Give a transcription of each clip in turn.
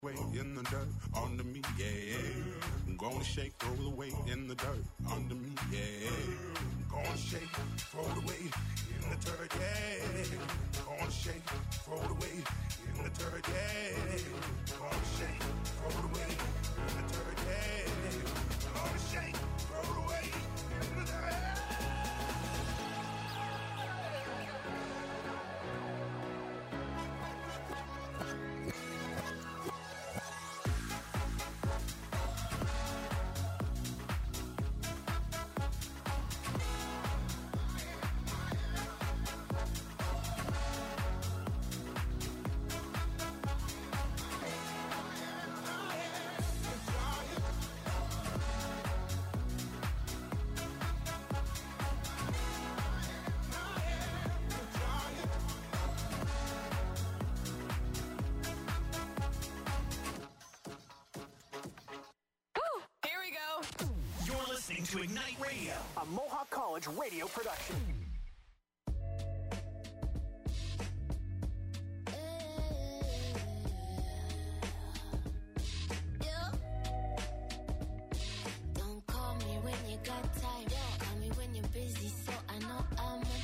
Weight in the dirt under me, yeah. I'm gonna shake, throw the weight in the dirt under me, yeah. I'm gonna shake, throw the weight in the dirt, yeah. I'm gonna shake, throw the weight in the dirt, yeah. I'm gonna shake, throw the weight in the dirt, yeah. I'm gonna shake, throw the weight in the dirt. To Ignite Radio, a Mohawk College radio production. Don't call me when you got time. Call me when you're busy, so I know I'm a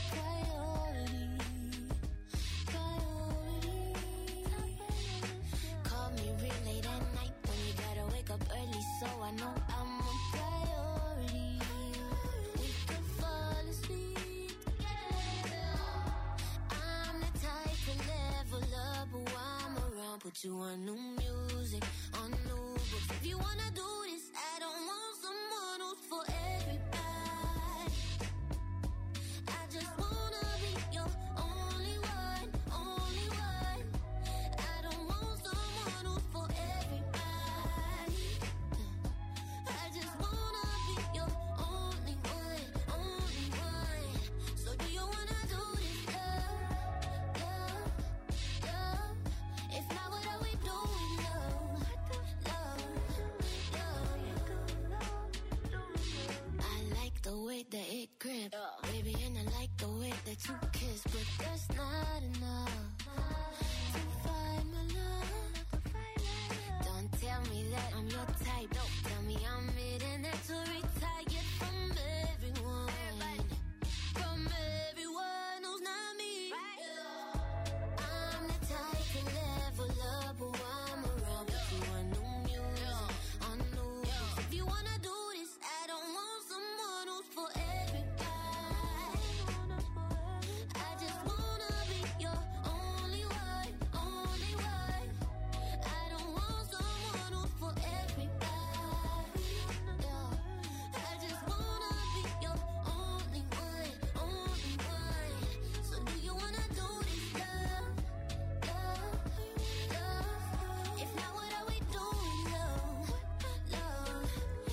priority. Call me real late at night when you gotta wake up early, so I know I'm a priority. We could fall asleep together. I'm the type to level up while I'm around. Put you on new music, on new books. If you wanna do this, I don't want someone who's for everybody. I just wanna be your only one, only one. I don't want someone who's for everybody. I just wanna be your only one, only one. So do you wanna do this, love, love, love? If not, what are we doing, love, love, love? I like the way that it grip, baby, and I like the way that you kiss, but that's not enough to find my love. Don't tell me that I'm your type. Don't tell me I'm it and that's to retire from everyone. From everyone who's not me. I'm the type to level up while I'm around. Put you on new music, on new books. If you wanna do this, I don't want someone who's for everybody. I just wanna be your only one, only one. I don't want someone who's for everybody. I just wanna be your only one, only one. So do you wanna do this, love, love, love? If not, what are we doing, love, love,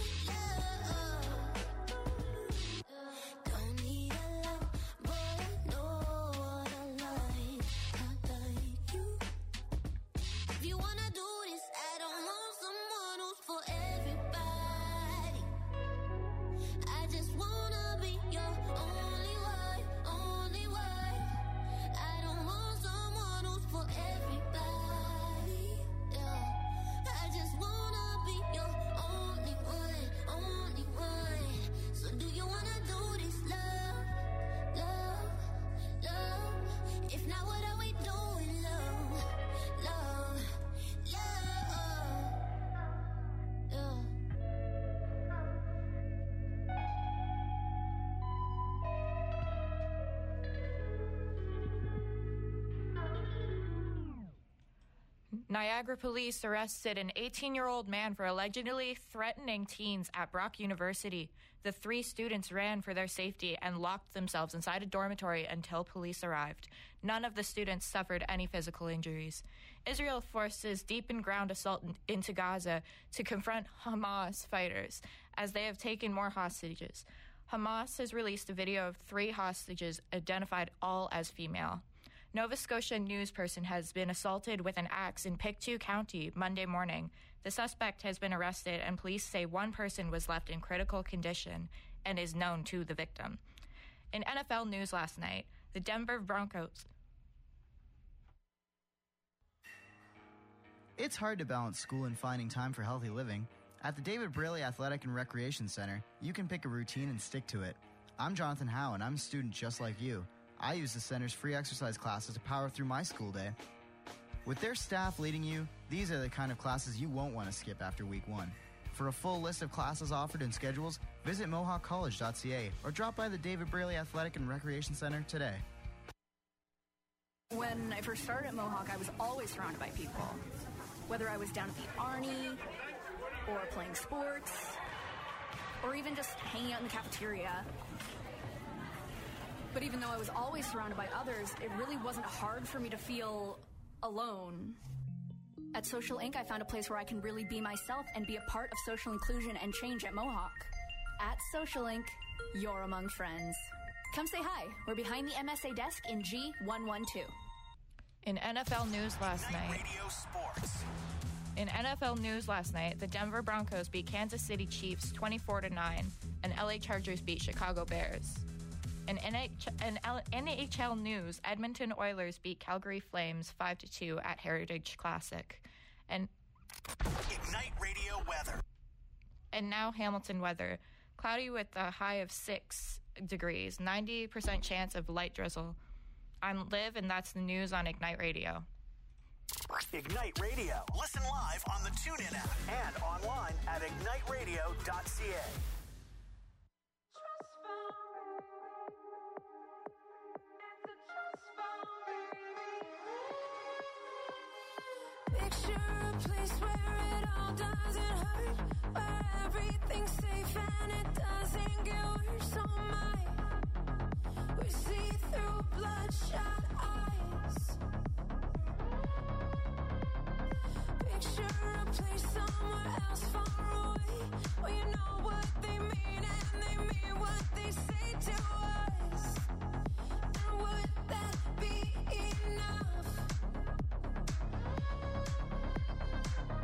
love? Don't need a lot, but I know what I like. I like you. If you wanna do this, I don't want someone who's for everybody. I just wanna be your only one, only one. I don't want someone who's for everybody. I just wanna be your only one, only one. So do you wanna do this, love, love, love? If not, what are we doing, love, love, love? Niagara police arrested an 18-year-old man for allegedly threatening teens at Brock University. The 3 students ran for their safety and locked themselves inside a dormitory until police arrived. None of the students suffered any physical injuries. Israel forces deepened ground assault into Gaza to confront Hamas fighters as they have taken more hostages. Hamas has released a video of 3 hostages identified all as female. Nova Scotia news person has been assaulted with an axe in Pictou County Monday morning. The suspect has been arrested, and police say one person was left in critical condition and is known to the victim. In NFL news last night, the Denver Broncos It's hard to balance school and finding time for healthy living. At the David Braley Athletic and Recreation Center, you can pick a routine and stick to it. I'm Jonathan Howe, and I'm a student just like you. I use the center's free exercise classes to power through my school day. With their staff leading you, these are the kind of classes you won't want to skip after week 1. For a full list of classes offered and schedules, visit mohawkcollege.ca or drop by the David Braley Athletic and Recreation Center today. When I first started at Mohawk, I was always surrounded by people. Whether I was down at the Arnie, or playing sports, or even just hanging out in the cafeteria. But even though I was always surrounded by others, it really wasn't hard for me to feel alone. At Social Inc., I found a place where I can really be myself and be a part of social inclusion and change at Mohawk. At Social Inc., you're among friends. Come say hi. We're behind the MSA desk in G112. In NFL news last night. Radio Sports. In NFL news last night, the Denver Broncos beat Kansas City Chiefs 24-9, and LA Chargers beat Chicago Bears. In NHL news, Edmonton Oilers beat Calgary Flames 5-2 at Heritage Classic. And Ignite Radio weather. And now Hamilton weather. Cloudy with a high of 6 degrees, 90% chance of light drizzle. I'm Liv, and that's the news on Ignite Radio. Ignite Radio. Listen live on the TuneIn app and online at igniteradio.ca. Picture a place where it all doesn't hurt, where everything's safe and it doesn't get worse. Oh my, we see through bloodshot eyes. Picture a place somewhere else far away, where you know what they mean and they mean what they say to us. And would that be enough?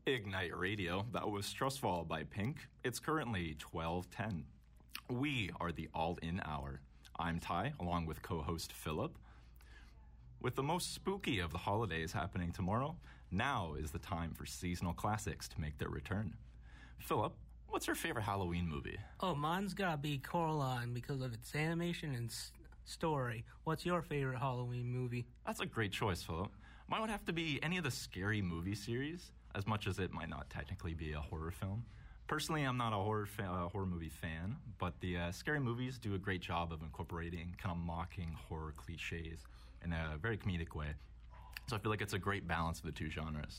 Ignite Radio, that was Trustfall by Pink. It's currently 12:10. We are the All-In Hour. I'm Ty, along with co-host Philip. With the most spooky of the holidays happening tomorrow, now is the time for seasonal classics to make their return. Philip, what's your favorite Halloween movie? Oh, mine's gotta be Coraline because of its animation and story. What's your favorite Halloween movie? That's a great choice, Philip. Mine would have to be any of the Scary Movie series, as much as it might not technically be a horror film. Personally, I'm not a horror movie fan, but the Scary Movies do a great job of incorporating kind of mocking horror cliches in a very comedic way. So I feel like it's a great balance of the two genres.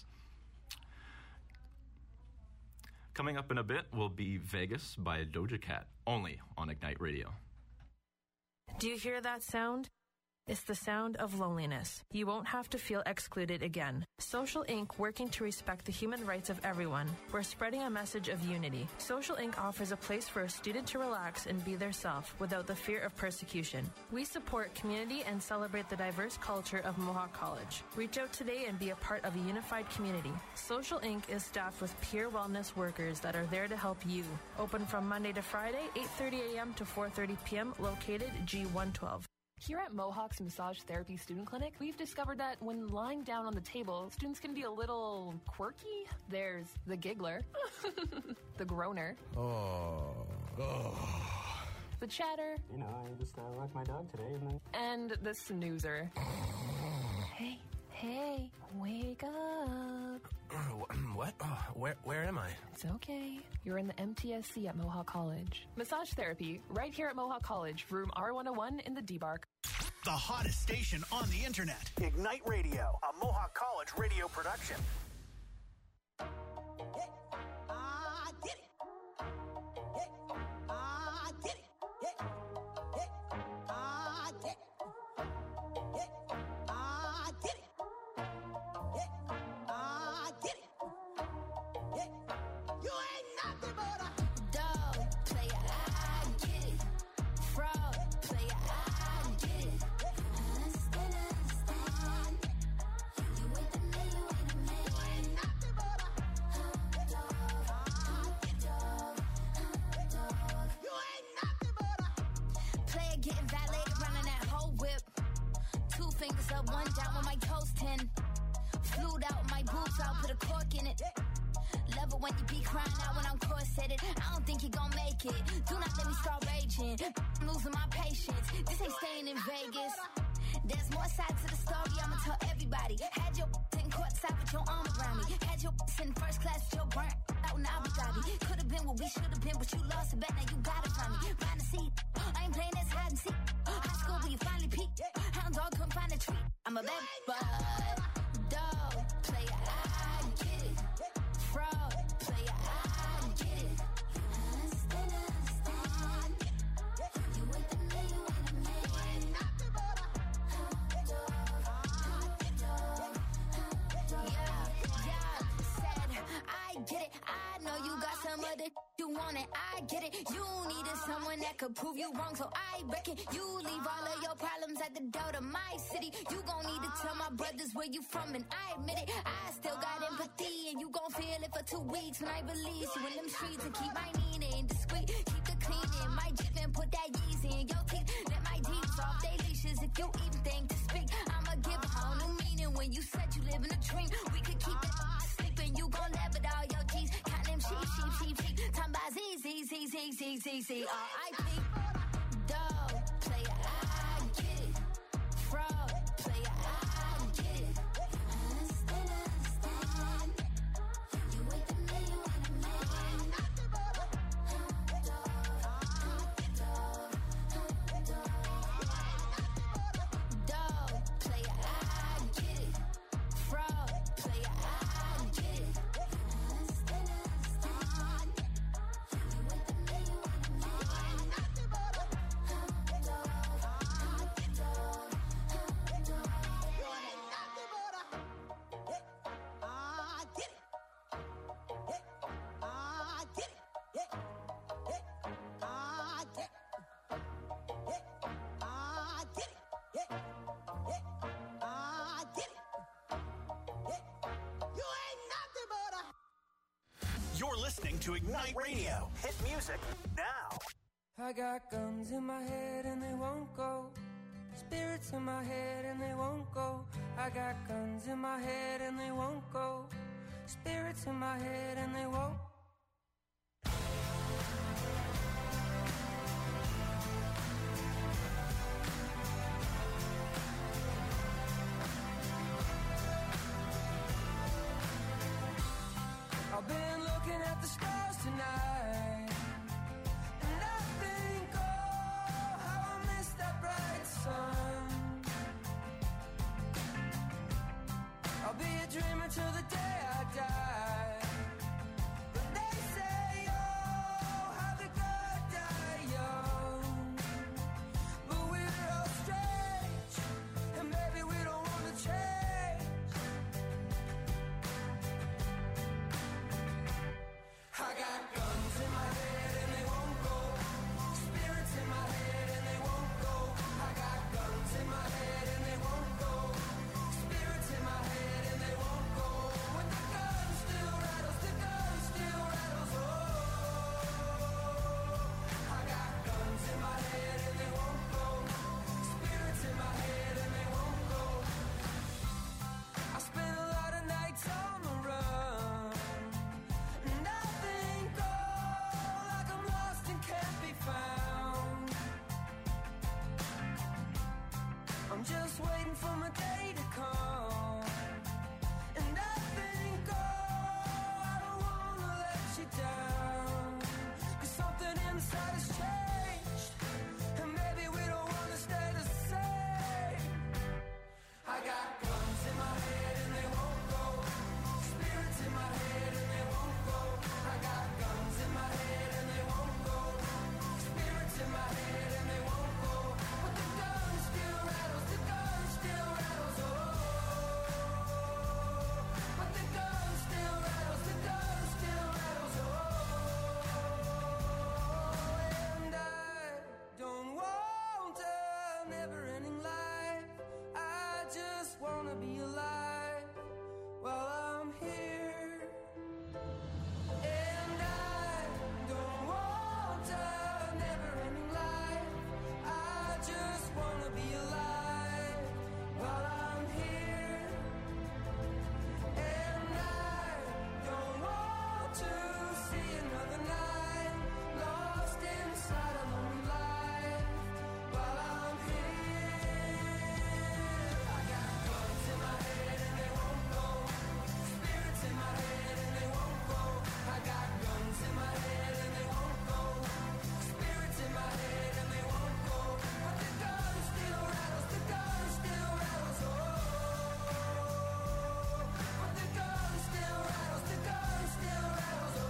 Coming up in a bit will be Vegas by Doja Cat, only on Ignite Radio. Do you hear that sound? It's the sound of loneliness. You won't have to feel excluded again. Social Inc., working to respect the human rights of everyone. We're spreading a message of unity. Social Inc. offers a place for a student to relax and be their self without the fear of persecution. We support community and celebrate the diverse culture of Mohawk College. Reach out today and be a part of a unified community. Social Inc. is staffed with peer wellness workers that are there to help you. Open from Monday to Friday, 8:30 a.m. to 4:30 p.m., located G112. Here at Mohawk's Massage Therapy Student Clinic, we've discovered that when lying down on the table, students can be a little quirky. There's the giggler, the groaner, the chatter, I just walked my dog today, and the snoozer. Hey, wake up. What? Where am I? It's okay. You're in the MTSC at Mohawk College. Massage therapy, right here at Mohawk College, room R101 in the D-Bark. The hottest station on the internet. Ignite Radio, a Mohawk College radio production. Prove you wrong, so I reckon you leave all of your problems at the door to my city. You gon' need to tell my brothers where you from, and I admit it. I still got empathy, and you gon' feel it for 2 weeks when I release you in them streets and keep my meaning discreet. Keep the cleaning, my Jeep and put that Yeezy in your teeth. Let my deeds off they leashes if you even think to speak. I'ma give a whole new meaning when you said you live in a dream. We could keep it sleeping, you gon' laugh at all your G's. Count them sheep. Time by Z. R.I.P. Dog, player, I get it. Fraud, player, I get it. Understand. You with me, you with me. Dog, player, I get it. Fraud, player, I get it. Understand. listening to Ignite Radio. Hit music now. I got guns in my head and they won't go. Spirits in my head and they won't go. I got guns in my head and they won't go. Spirits in my head and they won't. I've been looking at the stars tonight, and I think, oh, how I miss that bright sun. I'll be a dreamer till the day I die. But they say, oh, how the good die young. But we're all strange, and maybe we don't want to change. I got guns in my head and they won't go. Spirits in my head and they won't go. I got guns in my head and they won't go. Spirits in my head and they won't go. When the gun still rattles, the gun still rattles. Oh, I got guns in my head and they won't go. Spirits in my head and they won't go. I spent a lot of nights on the run, and I think, oh, like I'm lost and can't be found. I'm just waiting for my day to come. And I think, oh, I don't wanna let you down. 'Cause something inside has changed, and maybe we don't wanna stay the same. I got guns in my head and they won't go. Spirits in my head and they won't go. I got guns in my head and they won't go. Spirits in my head and they won't go. But the gun still rattles, the gun still rattles. Oh, but the gun still rattles, the gun still rattles. Oh, and I don't want a never-ending life. I just wanna be alive while I'm here. And I don't want a never-ending life. I just wanna be alive while I'm here. And I don't want to see another night lost inside a lonely life while I'm here. I got guns in my head and they won't go. Spirits in my head and they won't go. I got guns in my head and they won't go. Spirits in my head and they won't go. But the gun still rattles, the gun still rattles. Oh, but the gun still rattles, the gun still rattles. Oh.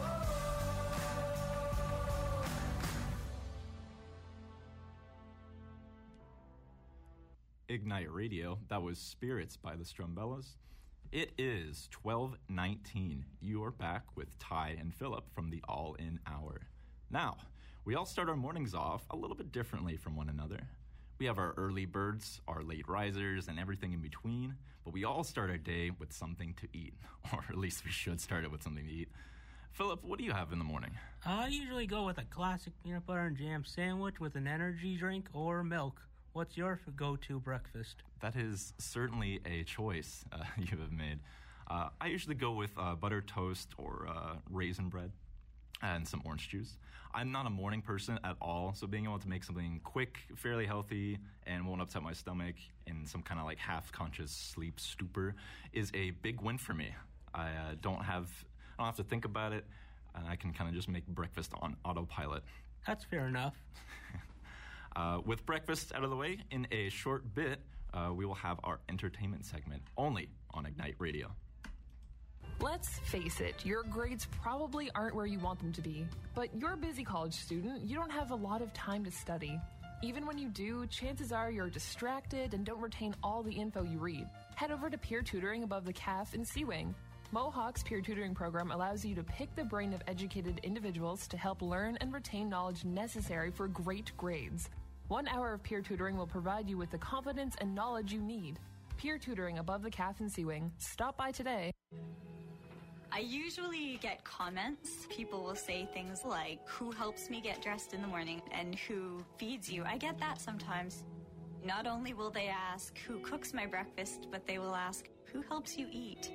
Ignite Radio, that was Spirits by the Strumbellas. It is 12:19. You're back with Ty and Philip from the All In Hour. Now, we all start our mornings off a little bit differently from one another. We have our early birds, our late risers, and everything in between, but we all start our day with something to eat, or at least we should start it with something to eat. Philip, what do you have in the morning? I usually go with a classic peanut butter and jam sandwich with an energy drink or milk. What's your go-to breakfast? That is certainly a choice you have made. I usually go with buttered toast or raisin bread and some orange juice. I'm not a morning person at all, so being able to make something quick, fairly healthy, and won't upset my stomach in some kind of like half-conscious sleep stupor is a big win for me. I don't have to think about it, and I can kind of just make breakfast on autopilot. That's fair enough. With breakfast out of the way, in a short bit, we will have our entertainment segment only on Ignite Radio. Let's face it, your grades probably aren't where you want them to be. But you're a busy college student, you don't have a lot of time to study. Even when you do, chances are you're distracted and don't retain all the info you read. Head over to Peer Tutoring above the CAF in C-Wing. Mohawk's peer tutoring program allows you to pick the brain of educated individuals to help learn and retain knowledge necessary for great grades. 1 hour of peer tutoring will provide you with the confidence and knowledge you need. Peer Tutoring above the CAF in C-Wing. Stop by today. I usually get comments. People will say things like, who helps me get dressed in the morning and who feeds you? I get that sometimes. Not only will they ask who cooks my breakfast, but they will ask, who helps you eat?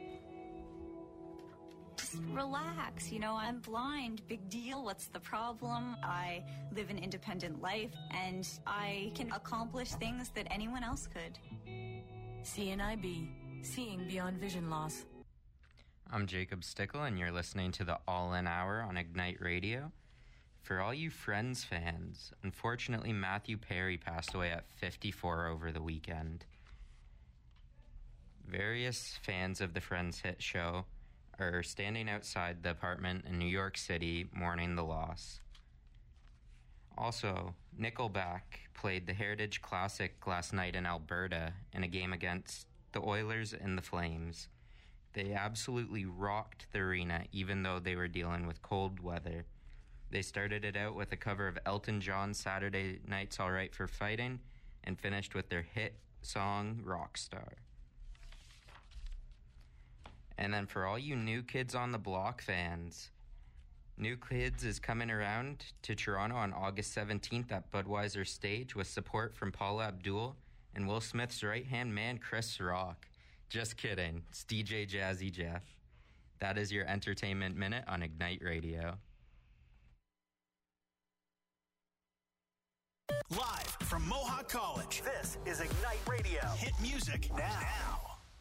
Just relax, I'm blind, big deal, what's the problem? I live an independent life and I can accomplish things that anyone else could. CNIB, seeing beyond vision loss. I'm Jacob Stickle, and you're listening to the All In Hour on Ignite Radio. For all you Friends fans, unfortunately Matthew Perry passed away at 54 over the weekend. Various fans of the Friends hit show are standing outside the apartment in New York City mourning the loss. Also, Nickelback played the Heritage Classic last night in Alberta in a game against the Oilers and the Flames. They absolutely rocked the arena even though they were dealing with cold weather. They started it out with a cover of Elton John's Saturday Night's All Right for Fighting and finished with their hit song Rockstar. And then for all you New Kids on the Block fans, New Kids is coming around to Toronto on August 17th at Budweiser Stage with support from Paula Abdul and Will Smith's right-hand man, Chris Rock. Just kidding. It's DJ Jazzy Jeff. That is your Entertainment Minute on Ignite Radio. Live from Mohawk College, this is Ignite Radio. Hit music now.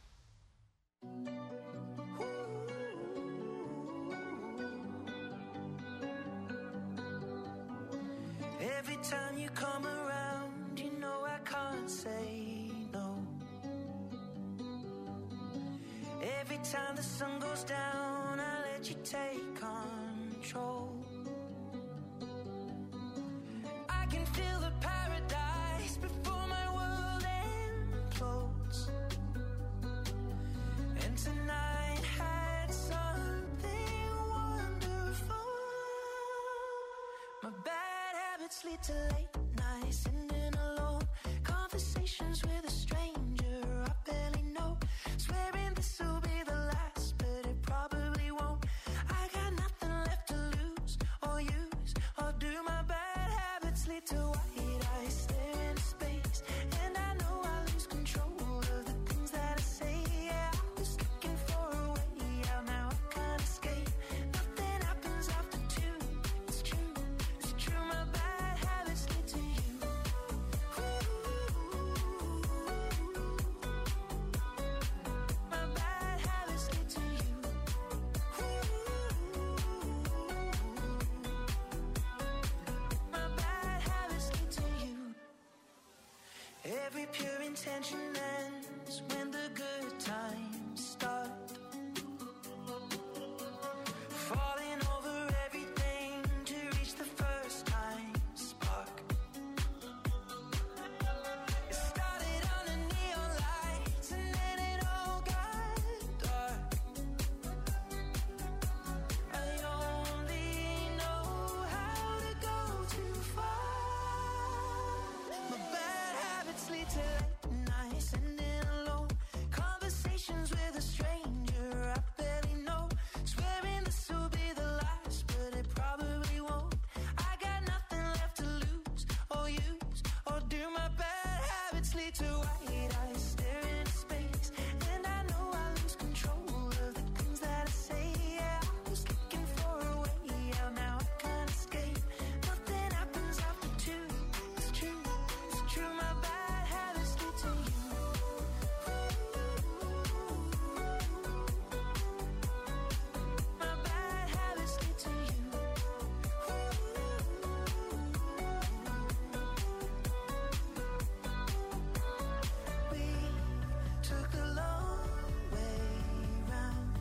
Every time you come around, you know I can't say no. Every time the sun goes down, I let you take control. I can feel the paradise before my world implodes. And tonight had something wonderful. My bad habits lead to late nights, sitting alone. Conversations with a stranger I barely know. Swearing this will be the last, but it probably won't. I got nothing left to lose or use or do. My bad habits lead to white eyes stare into space, and I know I lose control of the things that I say. Yeah, I was looking for a way out, now I can't escape. Nothing happens after two. It's true, it's true. My bad habits lead to you. My bad habits lead to you. My bad habits lead to you. Every pure intention ends when the good times start. Falling over everything to reach the first time spark. It started on the neon lights and then it all got dark. I only know how to go too far. My bad habits lead to late nights, sitting alone. Conversations with a stranger I barely know. Swearing this will be the last, but it probably won't. I got nothing left to lose or use or do. My bad habits lead to white eyes stare into space, and I know I lose control of the things that I say. Yeah, I was looking for a way out, now I can't escape. Nothing happens after two. It's true, it's true. My bad habits lead to you. My bad habits lead to you. We took the long way round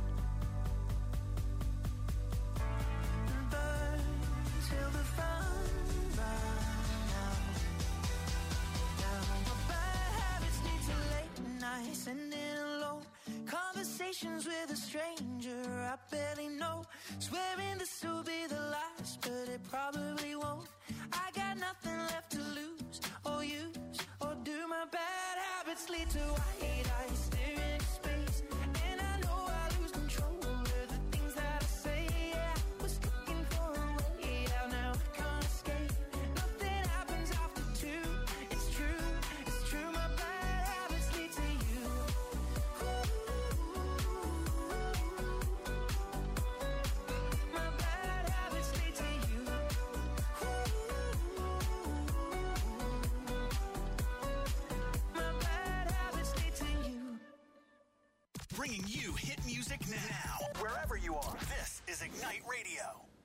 and burned till the fun ran out. Now my bad habits lead to late nights, sitting alone. Conversations with a stranger I barely know. Swearing this will be the last, but it probably won't. I got nothing left to lose or use or do. My bad habits lead to white eyes stare into space, and I know I lose control of the things bringing you hit music now. Wherever you are, this is Ignite Radio.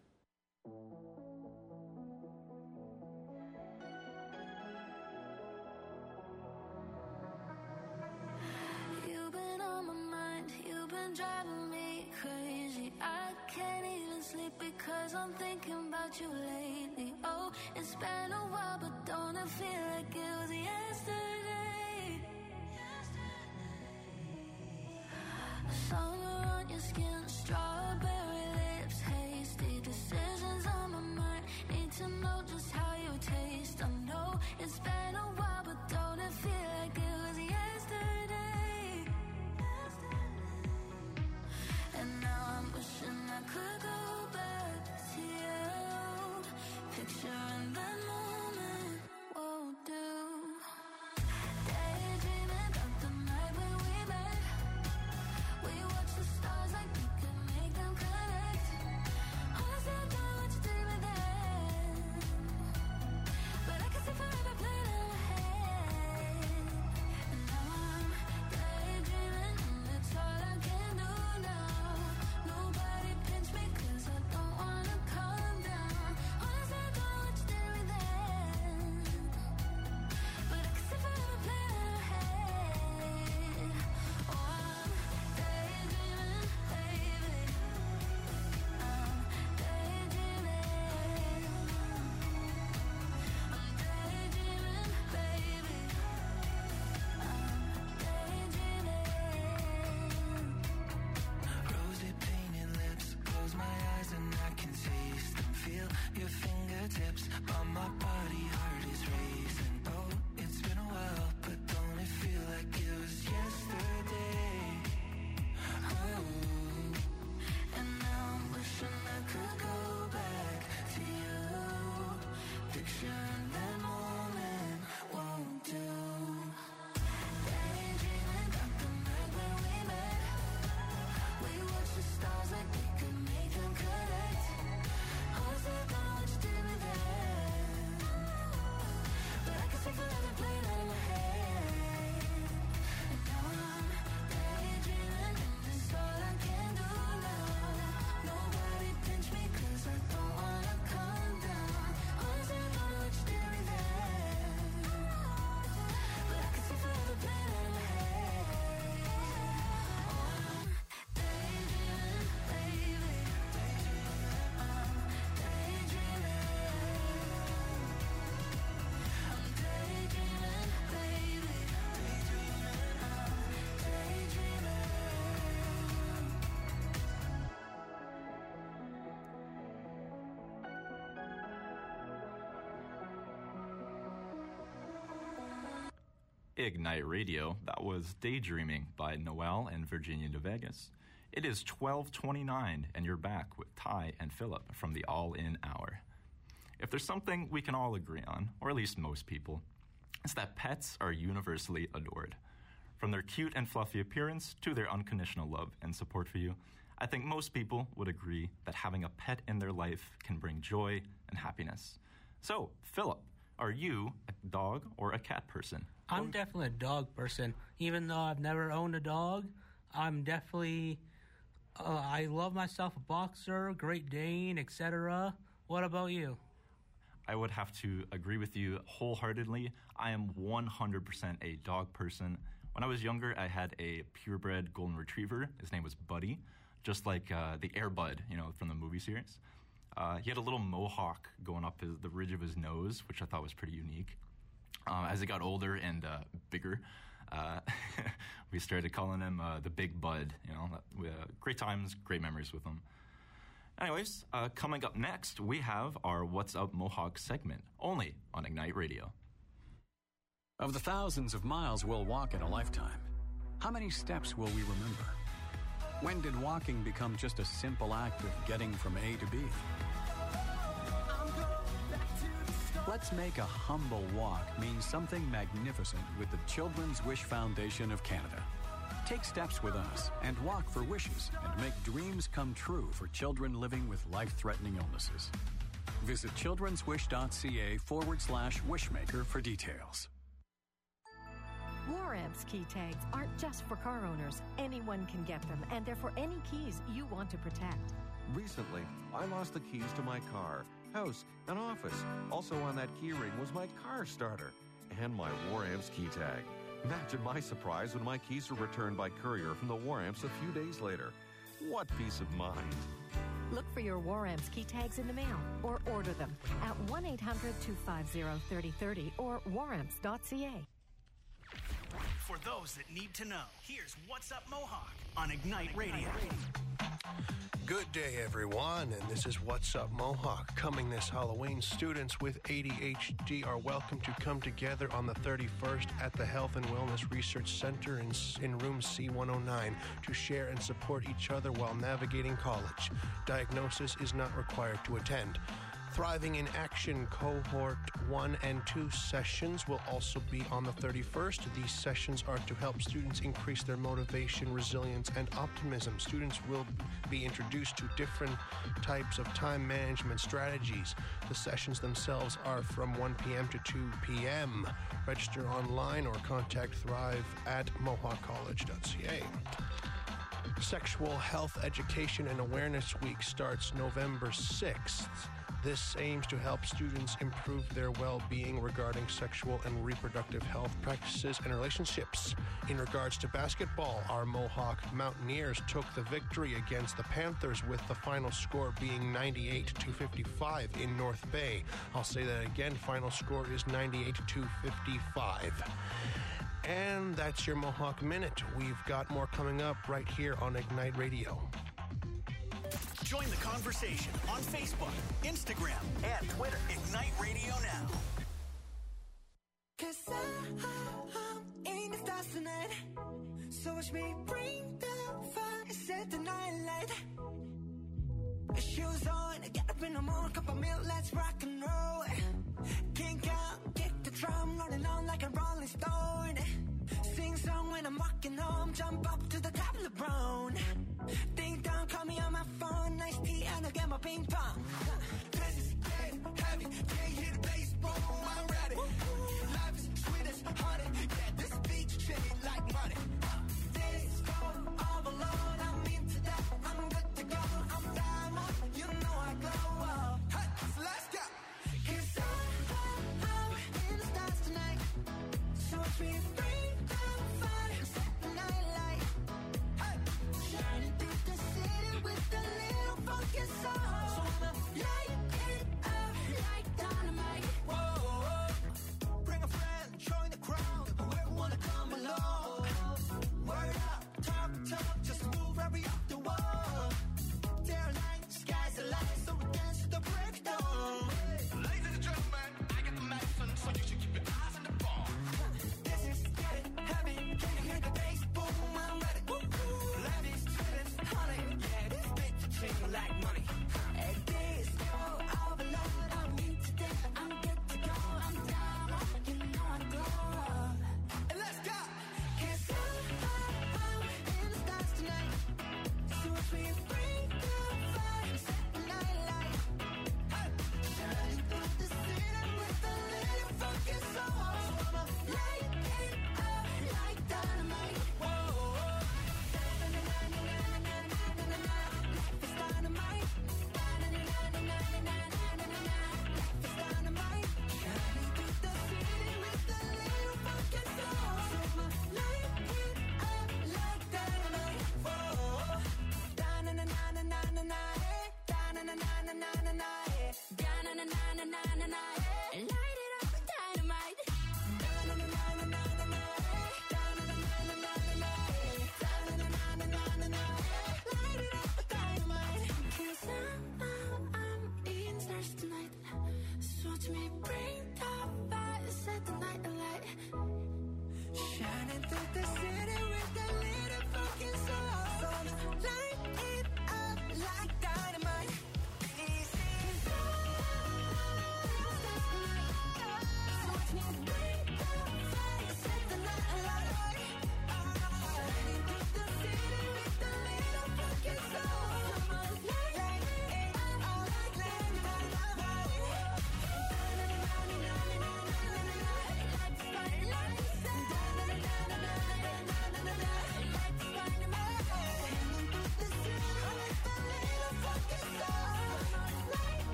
You've been on my mind, you've been driving me crazy. I can't even sleep because I'm thinking about you lately. Oh, it's been a while, but don't it feel like it was yesterday? Summer on your skin, strawberry lips, hasty decisions on my mind. Need to know just how you taste. I know it's been a while, but don't it feel like it was yesterday? And now I'm wishing I could go back to you. Picturing that moment won't do. Daydreaming about the night when we met. We watch the stars like we could make them connect. Honestly, I don't know what you did with that, but I can see forever playing in my head. And now I'm daydreaming, and it's all I can do now. Nobody pinch me 'cause I don't wanna calm down. Honestly, I don't know what you did with that, but I can see forever playing in my head. Oh, I'm daydreaming, baby. I'm daydreaming. I'm daydreaming, baby. I'm daydreaming. Rosy painted lips, close my eyes and I can taste them. Feel your fingertips on my body, heart is racing. Oh, it's been a while, but don't it feel like it was yesterday? Oh, and now I'm wishing I could go back to you. Picturing that moment won't do. Daydreaming about the night when we met. We watch the stars like we could make them connect. Honestly, I don't know what you did with that, but I can see forever playing out in my head. And now I'm daydreaming, and it's all I can do now. Nobody pinch me 'cause I don't wanna calm down. Honestly, I don't know what you did with that, but I can see forever playing out in my head. Oh, I'm daydreaming, baby. I'm daydreaming. I'm daydreaming, baby. I'm daydreaming. Ignite Radio, that was Daydreaming by Noel and Virginia de Vegas. It is 12:29 and you're back with Ty and Philip from the All In Hour. If there's something we can all agree on, or at least most people, it's that pets are universally adored. From their cute and fluffy appearance to their unconditional love and support for you, I think most people would agree that having a pet in their life can bring joy and happiness. So, Philip, are you a dog or a cat person? I'm definitely a dog person. Even though I've never owned a dog, I'm definitely... I love myself a boxer, Great Dane, etc. What about you? I would have to agree with you wholeheartedly. I am 100% a dog person. When I was younger, I had a purebred golden retriever. His name was Buddy, just like the Air Bud, from the movie series. He had a little mohawk going up the ridge of his nose, which I thought was pretty unique. As he got older and bigger, we started calling him the Big Bud. Great times, great memories with him. Anyways, coming up next, we have our What's Up Mohawk segment, only on Ignite Radio. Of the thousands of miles we'll walk in a lifetime, how many steps will we remember? When did walking become just a simple act of getting from A to B? Let's make a humble walk mean something magnificent with the Children's Wish Foundation of Canada. Take steps with us and walk for wishes and make dreams come true for children living with life-threatening illnesses. Visit childrenswish.ca/wishmaker for details. War Amps key tags aren't just for car owners. Anyone can get them, and they're for any keys you want to protect. Recently, I lost the keys to my car, house, and office. Also on that key ring was my car starter and my War Amps key tag. Imagine my surprise when my keys were returned by courier from the War Amps a few days later. What peace of mind. Look for your War Amps key tags in the mail or order them at 1-800-250-3030 or waramps.ca. For those that need to know, here's What's Up Mohawk on Ignite Radio. Good day, everyone, and this is What's Up Mohawk. Coming this Halloween, students with ADHD are welcome to come together on the 31st at the Health and Wellness Research Center in room C109 to share and support each other while navigating college. Diagnosis is not required to attend. Thriving in Action Cohort 1 and 2 sessions will also be on the 31st. These sessions are to help students increase their motivation, resilience, and optimism. Students will be introduced to different types of time management strategies. The sessions themselves are from 1 p.m. to 2 p.m. Register online or contact Thrive at mohawkcollege.ca. Sexual Health Education and Awareness Week starts November 6th. This aims to help students improve their well-being regarding sexual and reproductive health practices and relationships. In regards to basketball, our Mohawk Mountaineers took the victory against the Panthers with the final score being 98-55 in North Bay. I'll say that again, final score is 98-55. And that's your Mohawk Minute. We've got more coming up right here on Ignite Radio. Join the conversation on Facebook, Instagram, and Twitter. Ignite Radio now. 'Cause I'm in the stars tonight. So watch me bring the fire and set the night light. Shoes on, get up in the morning, cup of milk, let's rock and roll. Kink out, kick the drum, rolling on like a rolling stone. Sing song when I'm walking home, jump up to the top of the brown. Ding dong, call me on my phone, nice tea and I'll get my ping pong. This is getting heavy, can't hear the bass, boom, I'm ready. Life is sweet as honey, yeah, this beach chain like money. This go all alone, I'm into that, I'm good to go, I'm diamond, you know I glow up. Hey, so let's go. 'Cause I'm in the stars tonight, so watch me bring the fire, set the night light. Hey, shining through the city with a little funky soul. So when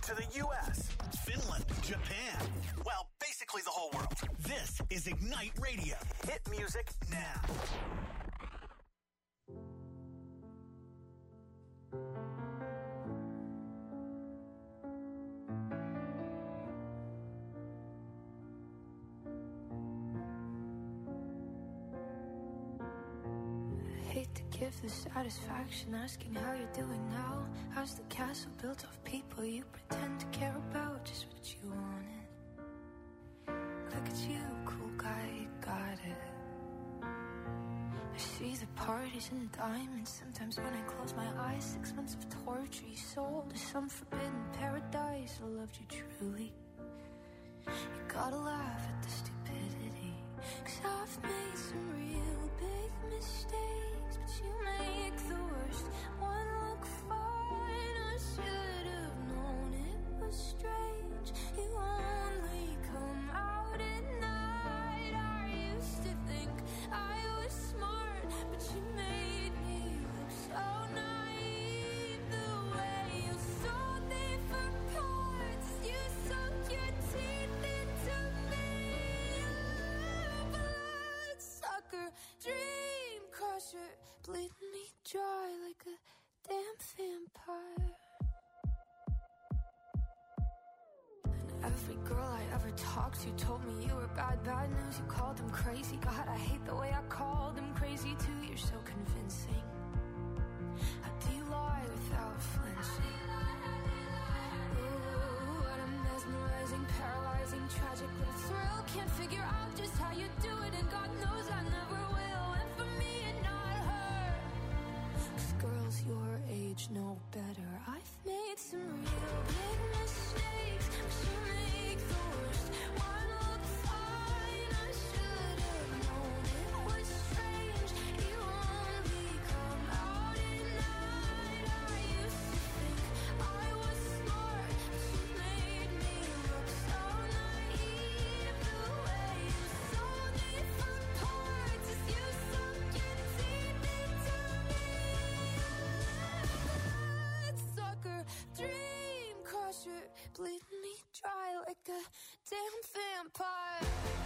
to the U.S., Finland, Japan. Well, basically the whole world. This is Ignite Radio. Hit music now. Hate to give the satisfaction asking how you're doing now. How's the castle built of people you pretend to care about? Just what you wanted. Look at you, cool guy, you got it. I see the parties and the diamonds. Sometimes when I close my eyes, 6 months of torture you sold to some forbidden paradise. I loved you truly. You gotta laugh at the stupidity, 'cause I've made some real big mistakes, but you make the worst one look fine. I should have known it was strange. You only come out at night. I used to think I was smart, but you made me look so naive. The way you sold me for parts, you sunk your teeth into me. Bloodsucker, dream crusher, bleeding me dry like a damn vampire. And every girl I ever talked to told me you were bad, bad news. You called them crazy. God, I hate the way I called them crazy too. You're so convincing. How do you lie without flinching? Ooh, what a mesmerizing, paralyzing, tragic little thrill. Can't figure out just how you do it, and God knows I never will. And for me and not her, 'cause girls your age know better. I've made some real big mistakes, but you make the worst one look fine. I should have known it was strange. You only come out at night. I used to think I was smart, but you made me look so naive. The way you sold me for parts is you sunk your teeth into me. Bloodsucker, dream crusher, bleeding me dry like a damn vampire.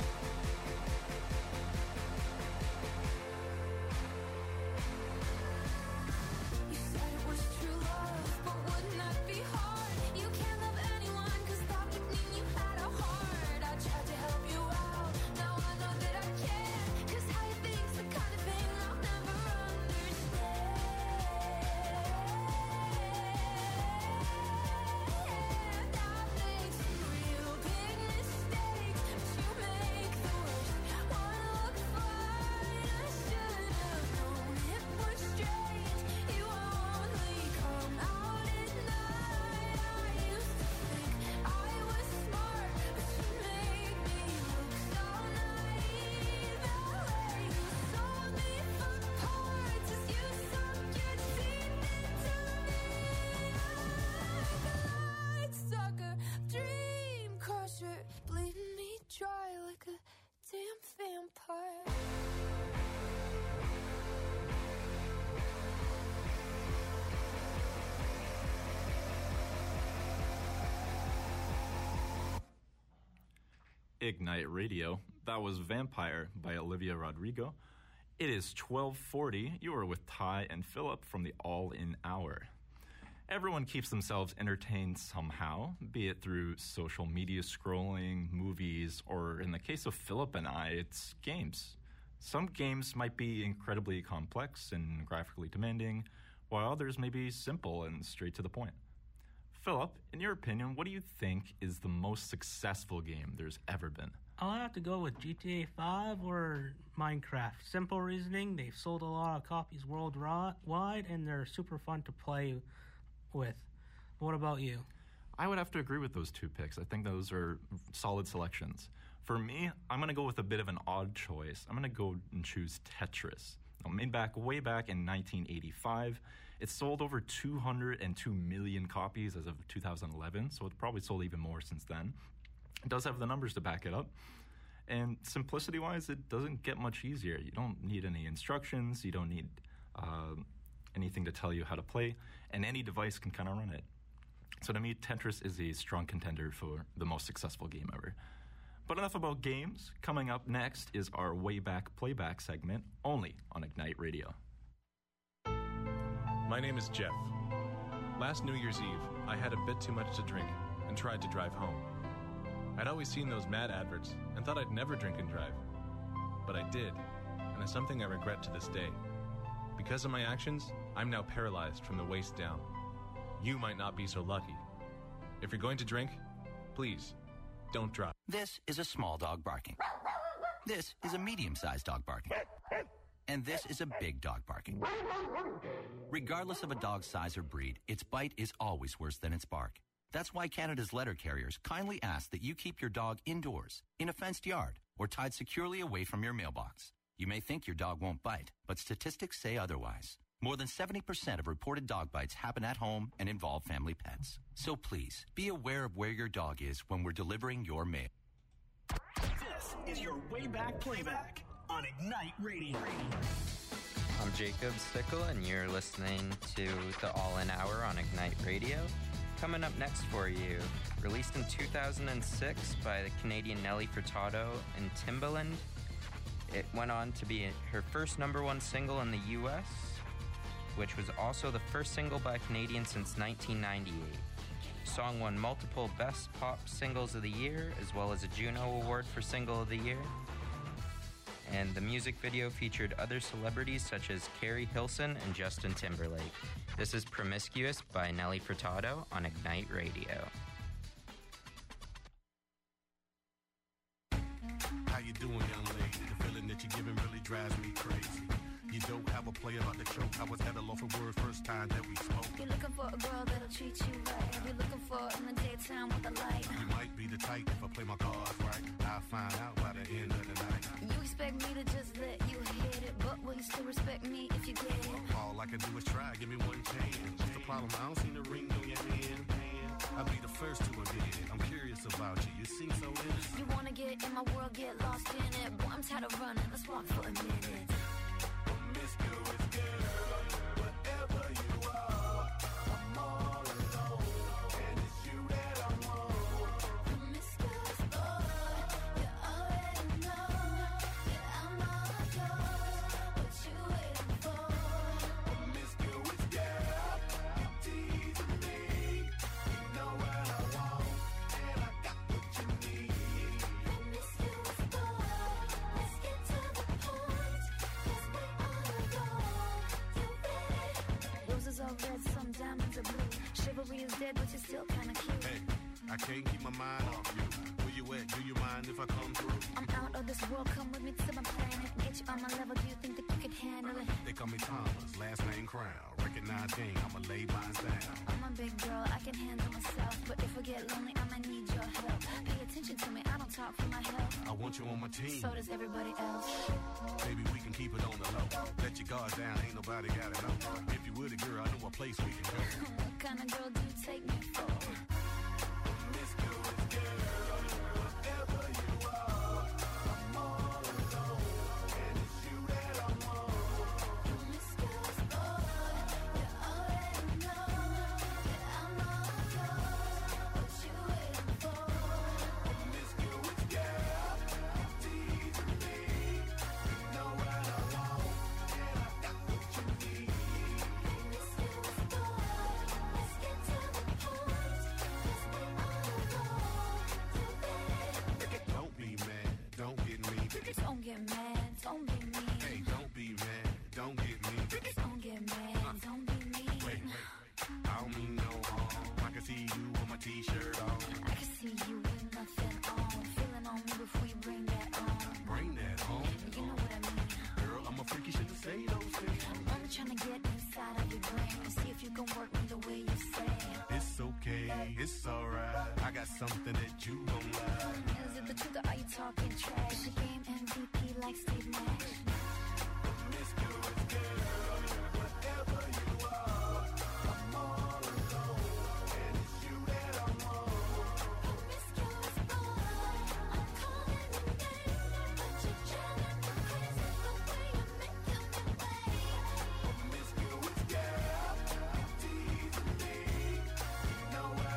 You said it was true love, but wouldn't that be hard? You can't love anyone, 'cause that would mean you had a heart. I tried to help you out, now I know that I can't, 'cause how you think's the kind of thing I'll never understand. I've made some real big mistakes, but you make the worst one look fine. I should have known it was strange. You only come out at night. I used to think I was smart, but you made me look so naive. The way you sold me for parts is you sunk your teeth into me. Bloodsucker, dream crusher, bleeding me dry like a damn vampire. Ignite Radio. That was Vampire by Olivia Rodrigo. It is 12:40. You are with Ty and Philip from the All In Hour. Everyone keeps themselves entertained somehow, be it through social media scrolling, movies, or in the case of Philip and I, it's games. Some games might be incredibly complex and graphically demanding, while others may be simple and straight to the point. Philip, in your opinion, what do you think is the most successful game there's ever been? I'll have to go with GTA 5 or Minecraft. Simple reasoning, they've sold a lot of copies worldwide, and they're super fun to play with. What about you? I would have to agree with those two picks. I think those are solid selections. For me, I'm going to go with a bit of an odd choice. I'm going to go and choose Tetris. Made way back in 1985. It sold over 202 million copies as of 2011, so it probably sold even more since then. It does have the numbers to back it up. And simplicity-wise, it doesn't get much easier. You don't need any instructions. You don't need anything to tell you how to play. And any device can kind of run it. So to me, Tetris is a strong contender for the most successful game ever. But enough about games. Coming up next is our Way Back Playback segment, only on Ignite Radio. My name is Jeff. Last New Year's Eve, I had a bit too much to drink and tried to drive home. I'd always seen those mad adverts and thought I'd never drink and drive. But I did, and it's something I regret to this day. Because of my actions, I'm now paralyzed from the waist down. You might not be so lucky. If you're going to drink, please, don't drive. This is a small dog barking. This is a medium-sized dog barking. And this is a big dog barking. Regardless of a dog's size or breed, its bite is always worse than its bark. That's why Canada's letter carriers kindly ask that you keep your dog indoors, in a fenced yard, or tied securely away from your mailbox. You may think your dog won't bite, but statistics say otherwise. More than 70% of reported dog bites happen at home and involve family pets. So please, be aware of where your dog is when we're delivering your mail. This is your Way Back Playback on Ignite Radio. I'm Jacob Stickle, and you're listening to the All In Hour on Ignite Radio. Coming up next for you, released in 2006 by the Canadian Nelly Furtado and Timbaland. It went on to be her first #1 single in the U.S., which was also the first single by a Canadian since 1998. The song won multiple Best Pop Singles of the Year, as well as a Juno Award for Single of the Year. And the music video featured other celebrities such as Carrie Hilson and Justin Timberlake. This is Promiscuous by Nelly Furtado on Ignite Radio. How you doing, young lady? The feeling that you're giving really drives me crazy. You don't have a play about the choke. I was at a loss for words first time that we spoke. You're looking for a girl that'll treat you right. You're looking for in the daytime with a light. You might be the type if I play my cards right. I'll find out by the end of the night. You expect me to just let you hit it, but will you still respect me if you get it? All I can do is try, give me one chance. What's the problem? I don't see the ring on your hand. I'll be the first to admit it. I'm curious about you. You seem so innocent. You wanna get in my world, get lost in it. Boy, I'm tired of running. Let's walk for a minute. Promiscuous girl, whatever you are, I'm all alone, and it's you that I want. Promiscuous boy, you already know that I'm all yours. What you waiting for? Promiscuous girl, you teasing me. You know what I want, and I got what you need. Promiscuous boy, let's get to the point, 'cause we roses are red, some diamonds are blue. Chivalry is dead, but you're still kinda cute. Hey, I can't keep my mind off you. Where you at? Do you mind if I come through? I'm out of this world, come with me to my planet. Get you on my level, do you think that you could handle it? They call me Thomas, last name Crown. Recognize game, I'ma lay mine down. I'm a big girl, I can handle myself. But if I get lonely, I'ma need your help. Pay attention to me, I don't talk for my health. I want you on my team. So does everybody else. Baby, we can keep it on the low. Let your guard down, ain't nobody gotta know. If you with a girl, I know a place we can go. What kind of girl do you take me for? Promiscuous girl, whatever you are, I'm all alone, and it's you that I want. Promiscuous boy, you already know that I'm all yours. What you waiting for? Promiscuous girl, you teasing me. You know what I want, and I got what you need. Promiscuous boy, let's get to the point, 'cause we all know. Don't be mad, don't get me. Don't get mad, don't be mean. Hey, don't be mad, don't get me. Don't get mad, don't be mean. Wait, I don't mean no harm. I can see you with my t-shirt on. I can see you with nothing on. Feeling on me before you bring that on. Bring that home. You know what I mean. Girl, I'm a freaky, shouldn't say those things. I'm only trying to get inside of your brain and see if you can work me the way you say. It's okay, it's alright. I got something that you gon' like. Is it the truth or are you talking trash? The game MVP like Steve Nash. Promiscuous girl, whatever you are, I'm all alone, and it's you that I want. Promiscuous boy, I'm calling your name, but you're driving me crazy the way you're making me wait. Promiscuous girl, you teasing me. You know what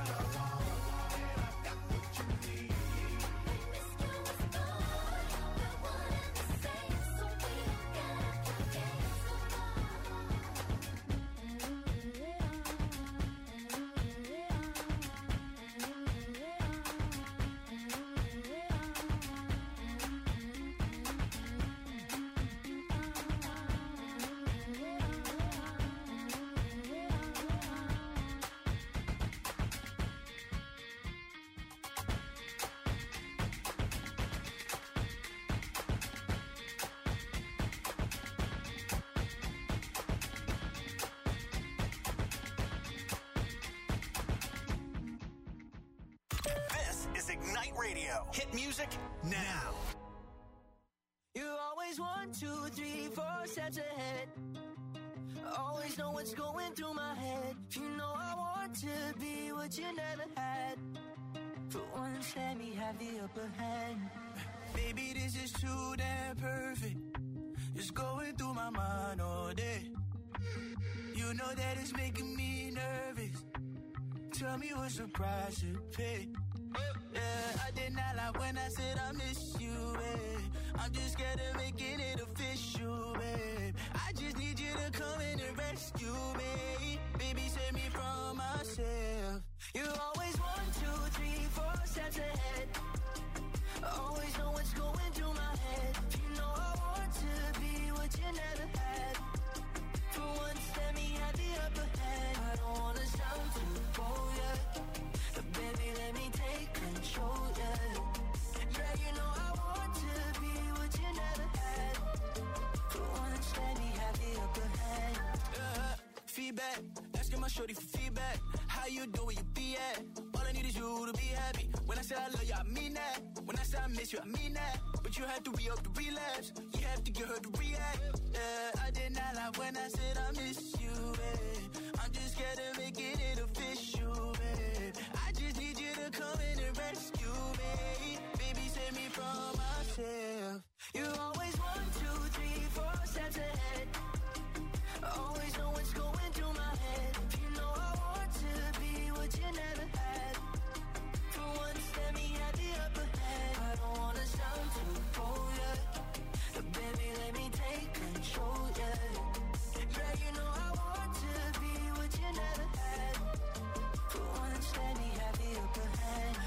Radio. Hit music now. You always 1, 2, 3, 4 steps ahead. Always know what's going through my head. You know I want to be what you never had. For once, let me have the upper hand. Baby, this is too damn perfect. It's going through my mind all day. You know that it's making me nervous. Tell me what's the price to pay. Yeah, I did not lie when I said I miss you, babe. I'm just scared of making it official, babe. I just need you to come in and rescue me. Baby, save me from myself. You always 1, 2, 3, 4 steps ahead. Always know what's going through my head. You know I want to be what you never had. For once, let me have the upper hand. I don't wanna sound too bold, yeah. But baby, let me take control, yeah. Yeah, you know I want to be what you never had. For once, let me have the upper hand. Feedback, asking my shorty for feedback. How you doing, you be at? All I need is you to be happy. When I say I love you, I mean that. When I say I miss you, I mean that. But you have to re-up the relapse. You have to get her to react. Yeah, I did not lie when I said I miss you, babe. I'm just scared of making it official, babe. I just need you to come in and rescue me. Baby, save me from myself. You always 1, 2, 3, 4 steps ahead. Always know what's going through my head. You know I want to be what you never had. For once, let me have the upper hand. I don't wanna sound too bold, yeah. But baby, let me take control, yeah. Yeah, you know I want to be what you never had. For once, let me have the upper hand.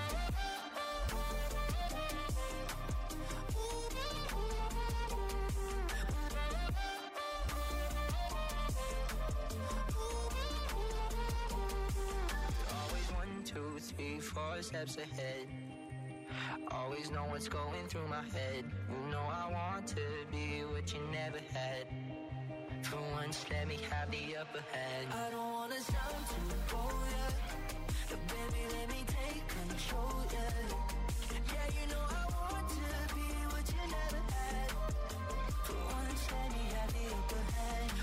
Always 1, 2, 3, 4 steps ahead. Always know what's going through my head. You know I want to be what you never had. For once, let me have the upper hand. I don't wanna sound too bold, yeah. But baby, let me take control, yeah. Yeah, you know I want to be what you never had. For once, let me have the upper hand.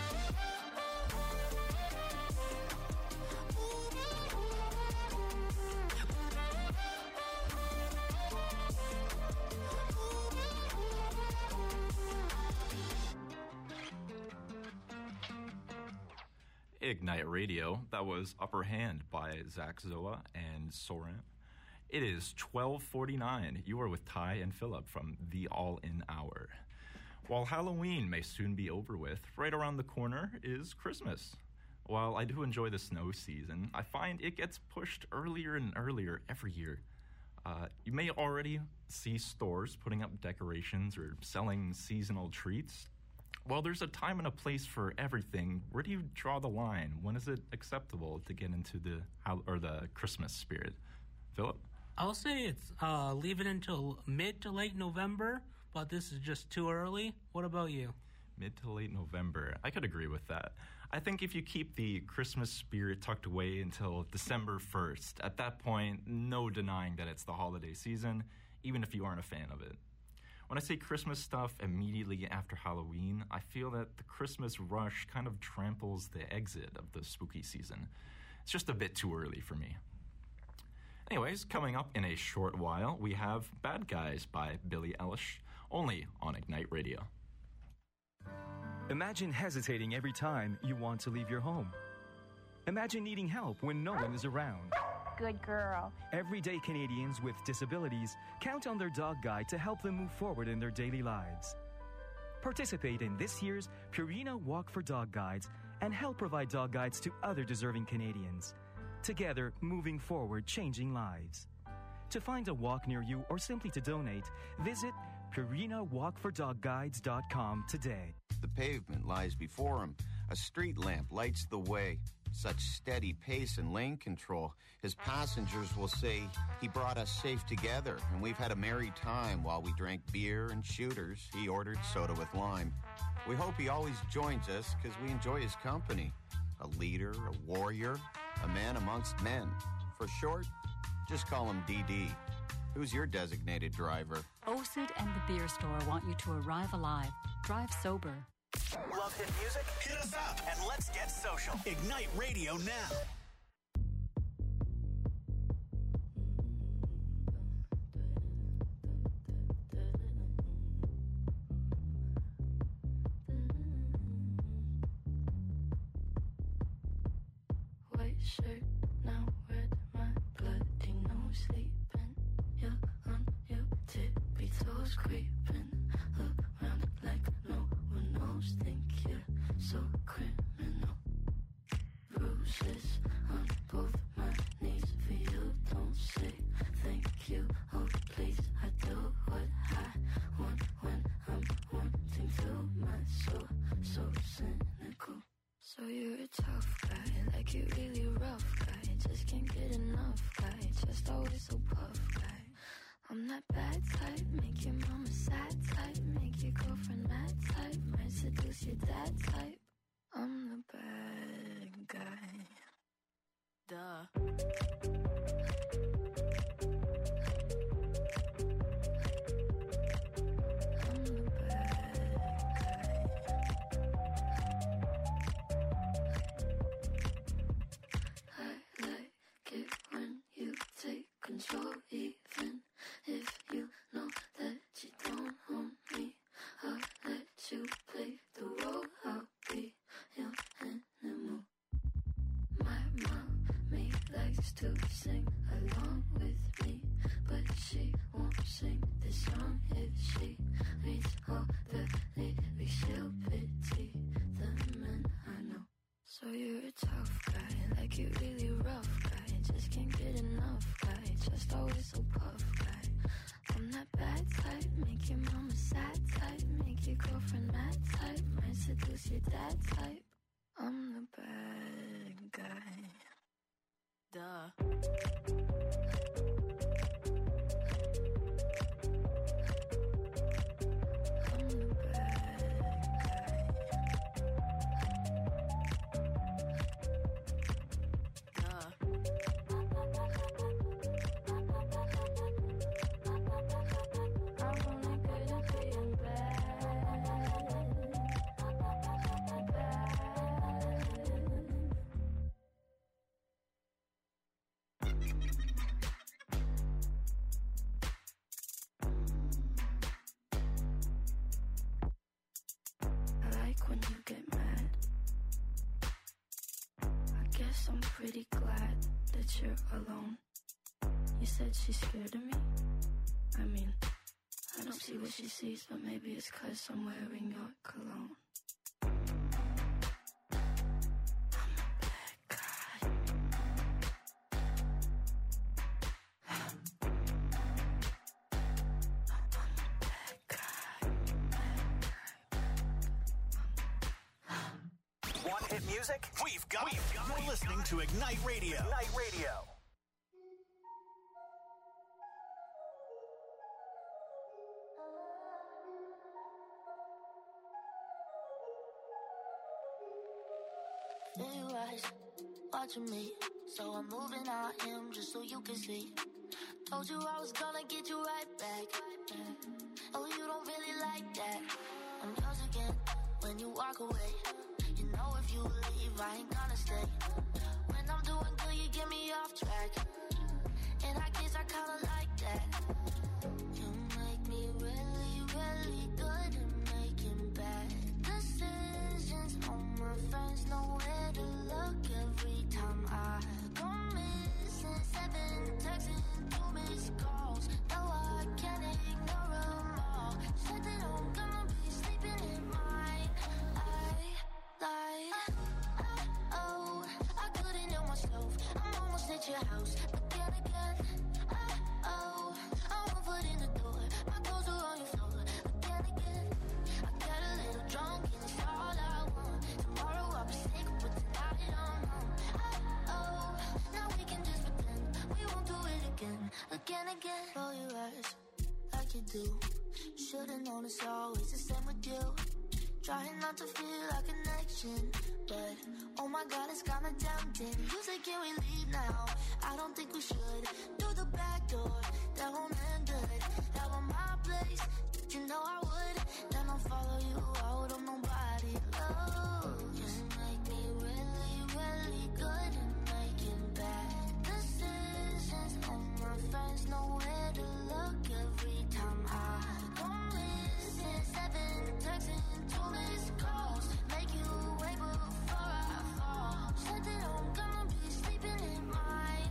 Ignite Radio. That was Upper Hand by Zach Zoa and Soren. It is 12:49. You are with Ty and Philip from the All In Hour. While Halloween may soon be over with, right around the corner is Christmas. While I do enjoy the snow season, I find it gets pushed earlier and earlier every year. You may already see stores putting up decorations or selling seasonal treats. Well, there's a time and a place for everything. Where do you draw the line? When is it acceptable to get into the Christmas spirit? Philip? I'll say it's leave it until mid to late November, but this is just too early. What about you? Mid to late November. I could agree with that. I think if you keep the Christmas spirit tucked away until December 1st, at that point, no denying that it's the holiday season, even if you aren't a fan of it. When I say Christmas stuff immediately after Halloween, I feel that the Christmas rush kind of tramples the exit of the spooky season. It's just a bit too early for me. Anyways, coming up in a short while, we have Bad Guys by Billie Eilish, only on Ignite Radio. Imagine hesitating every time you want to leave your home. Imagine needing help when no one is around. Good girl. Everyday Canadians with disabilities count on their dog guide to help them move forward in their daily lives. Participate in this year's Purina Walk for Dog Guides and help provide dog guides to other deserving Canadians. Together, moving forward, changing lives. To find a walk near you or simply to donate, visit PurinaWalkForDogGuides.com today. The pavement lies before him. A street lamp lights the way. Such steady pace and lane control. His passengers will say he brought us safe together, and we've had a merry time while we drank beer and shooters. He ordered soda with lime. We hope he always joins us because we enjoy his company. A leader, a warrior, a man amongst men. For short, just call him DD. Who's your designated driver? OSID and the beer store want you to arrive alive. Drive sober. Love hit music? Hit us up and let's get social. Ignite Radio now. White shirt, now red, my bloody nose sleeping. You're on your tippy toes, creeping around like no one knows. Think you're so criminal. Bruises on both my knees for you. Don't say thank you, oh please. I do what I want when I'm wanting to. My soul, so cynical. So you're a tough guy, like you really rough guy. Just can't get enough guy, just always so puff guy. I'm that bad type, make your mama sad type, make your girlfriend mad type, might seduce your dad type. I'm the bad guy. Duh. Control, even if you know that you don't own me. I'll let you play the role. I'll be your animal. My mommy likes to sing along with me, but she won't sing this song if she reads all the lyrics. She'll pity the men I know. So you're a tough guy, like you really rough guy. Just can't get enough guy, just always so puff guy. I'm that bad type, make your mama sad type, make your girlfriend mad type, might seduce your dad type. I'm the bad guy. Duh. When you get mad, I guess I'm pretty glad that you're alone. You said she's scared of me. I mean, I don't see what she sees, but maybe it's 'cause I'm wearing your cologne. Hit music? We've got You're listening to Ignite Radio. Ignite Radio. Feel your eyes watching me, so I'm moving on him just so you can see. Told you I was gonna get you right back. Oh, you don't really like that. I'm yours again when you walk away. You know if you leave, I ain't gonna stay. When I'm doing good, you get me off track. And I guess I kinda like that. You make me really, really good at making bad decisions. All my friends know where to look every time I go missing. 7 texts and 2 missed calls. No, I can't ignore them all. Said that I'm gonna be sleeping in mine. Oh, I couldn't help myself. I'm almost at your house, but then again, oh, I won't put in the door. My clothes are on your floor, but then again, I got a little drunk and it's all I want. Tomorrow I'll be sick, but tonight I'm home. Oh, now we can just pretend we won't do it again. Roll your eyes like you do. Should've known it's always the same with you. Trying not to feel a connection, but all my my God, it's kinda tempting. You say, can we leave now? I don't think we should. Through the back door, that won't end good. Have on my place, you know I would. Then I'll follow you out on nobody. Oh, just make me really, really good at making bad decisions. All my friends know where to look every time I go missing. 7 texts and 2 missed calls. Make you wait before I fall. Said that I'm gonna be sleeping in mine.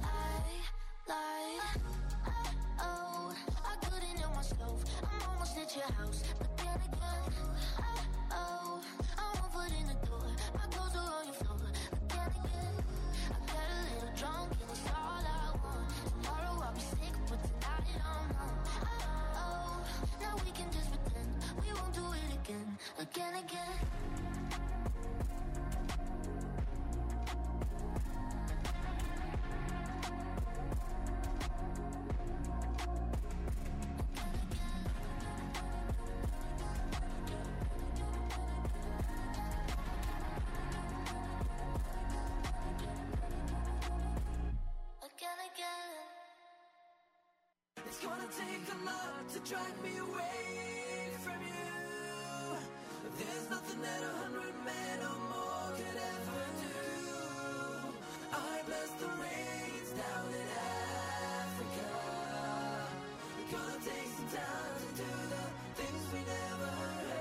Oh, I couldn't help myself. I'm almost at your house, but then again, oh, I'm 1 foot in the door. My clothes are on your floor, but then again, I got a little drunk and it's all I want. Tomorrow I'll be sick, but tonight I'm home. Oh, now we can just pretend we won't do it again. It's gonna take a lot to drive me away from you. There's nothing that 100 men or more could ever do. I bless the rains down in Africa. It's gonna take some time to do the things we never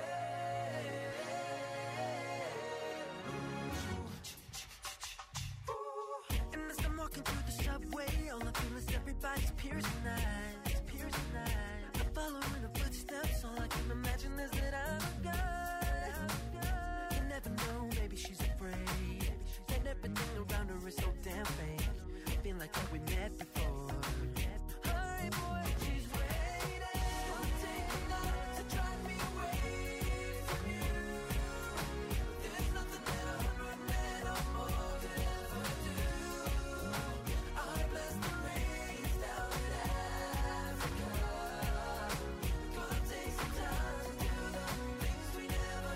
had. And as I'm walking through the subway, all I feel is everybody's piercing eyes. I'm following the footsteps. All I can imagine is that I'm a guy. You never know, maybe she's afraid. And everything around her is so damn fake. I feel like that we met before. Hi, boy, she's waiting. Gonna take a lot to drive me away from you. There's nothing that 100 men or more could ever do. I bless the rains down in Africa. Gonna take some time to do the things we never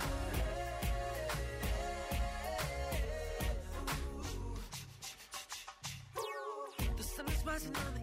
had. The sun is rising on the